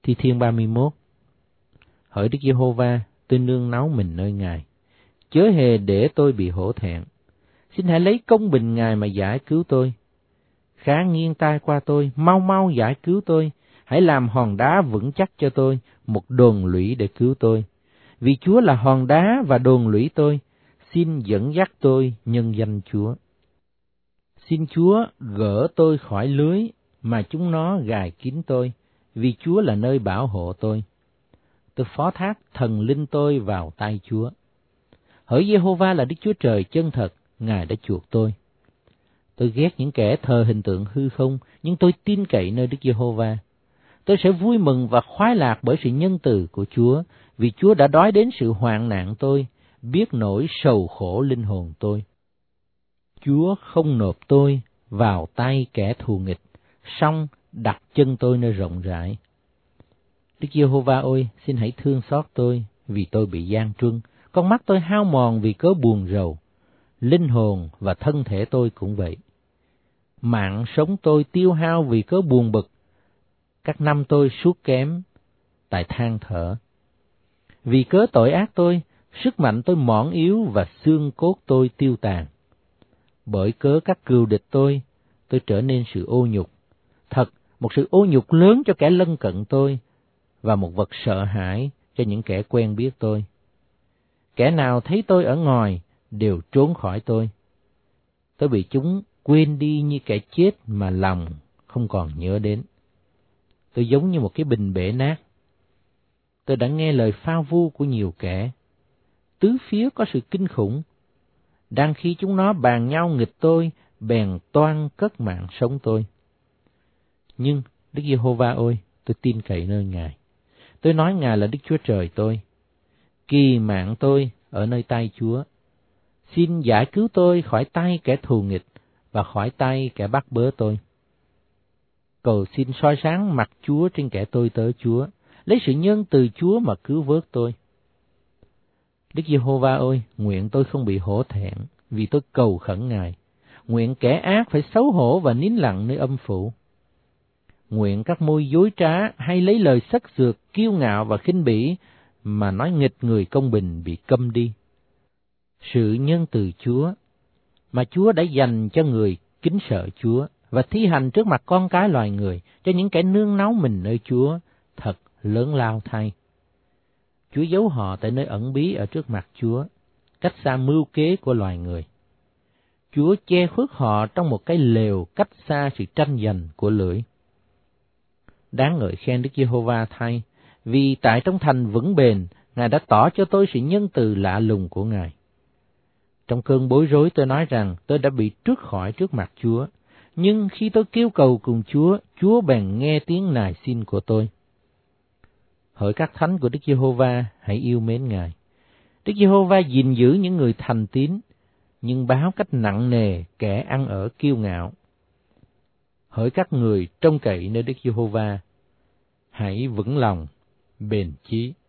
Thi Thiên 31. Hỡi Đức Giê-hô-va, tôi nương náu mình nơi Ngài, chớ hề để tôi bị hổ thẹn. Xin hãy lấy công bình Ngài mà giải cứu tôi. Khá nghiêng tai qua tôi, mau mau giải cứu tôi. Hãy làm hòn đá vững chắc cho tôi, một đồn lũy để cứu tôi. Vì Chúa là hòn đá và đồn lũy tôi, xin dẫn dắt tôi nhân danh Chúa. Xin Chúa gỡ tôi khỏi lưới mà chúng nó gài kín tôi, vì Chúa là nơi bảo hộ tôi. Tôi phó thác thần linh tôi vào tay Chúa. Hỡi Giê-hô-va là Đức Chúa Trời chân thật, Ngài đã chuộc tôi. Tôi ghét những kẻ thờ hình tượng hư không, nhưng tôi tin cậy nơi Đức Giê-hô-va. Tôi sẽ vui mừng và khoái lạc bởi sự nhân từ của Chúa, vì Chúa đã đói đến sự hoạn nạn tôi, biết nỗi sầu khổ linh hồn tôi. Chúa không nộp tôi vào tay kẻ thù nghịch, song đặt chân tôi nơi rộng rãi. Đức Giê-hô-va ơi, xin hãy thương xót tôi, vì tôi bị gian truân, con mắt tôi hao mòn vì cớ buồn rầu, linh hồn và thân thể tôi cũng vậy. Mạng sống tôi tiêu hao vì cớ buồn bực, các năm tôi sút kém tại than thở. Vì cớ tội ác tôi, sức mạnh tôi mỏng yếu và xương cốt tôi tiêu tàn. Bởi cớ các cừu địch tôi trở nên sự ô nhục. Thật, một sự ô nhục lớn cho kẻ lân cận tôi, và một vật sợ hãi cho những kẻ quen biết tôi. Kẻ nào thấy tôi ở ngoài đều trốn khỏi tôi. Tôi bị chúng quên đi như kẻ chết mà lòng không còn nhớ đến. Tôi giống như một cái bình bể nát. Tôi đã nghe lời phao vu của nhiều kẻ. Tứ phía có sự kinh khủng. Đang khi chúng nó bàn nhau nghịch tôi, bèn toan cất mạng sống tôi. Nhưng Đức Giê-hô-va ơi, tôi tin cậy nơi Ngài. Tôi nói Ngài là Đức Chúa Trời tôi. Kỳ mạng tôi ở nơi tay Chúa. Xin giải cứu tôi khỏi tay kẻ thù nghịch và khỏi tay kẻ bắt bớ tôi. Cầu xin soi sáng mặt Chúa trên kẻ tôi tớ Chúa, lấy sự nhân từ Chúa mà cứu vớt tôi. Đức Giê-hô-va ơi, nguyện tôi không bị hổ thẹn, vì tôi cầu khẩn Ngài. Nguyện kẻ ác phải xấu hổ và nín lặng nơi âm phủ. Nguyện các môi dối trá hay lấy lời sắc sược, kiêu ngạo và khinh bỉ mà nói nghịch người công bình bị câm đi. Sự nhân từ Chúa mà Chúa đã dành cho người kính sợ Chúa và thi hành trước mặt con cái loài người, cho những kẻ nương náu mình nơi Chúa, thật lớn lao thay. Chúa giấu họ tại nơi ẩn bí ở trước mặt Chúa, cách xa mưu kế của loài người. Chúa che khuất họ trong một cái lều cách xa sự tranh giành của lưỡi. Đáng ngợi khen Đức Giê-hô-va thay, vì tại trong thành vững bền, Ngài đã tỏ cho tôi sự nhân từ lạ lùng của Ngài. Trong cơn bối rối tôi nói rằng tôi đã bị trút khỏi trước mặt Chúa, nhưng khi tôi kêu cầu cùng Chúa, Chúa bèn nghe tiếng nài xin của tôi. Hỡi các thánh của Đức Giê-hô-va, hãy yêu mến Ngài. Đức Giê-hô-va gìn giữ những người thành tín, nhưng báo cách nặng nề kẻ ăn ở kiêu ngạo. Hỡi các người trông cậy nơi Đức Giê-hô-va, hãy vững lòng, bền chí.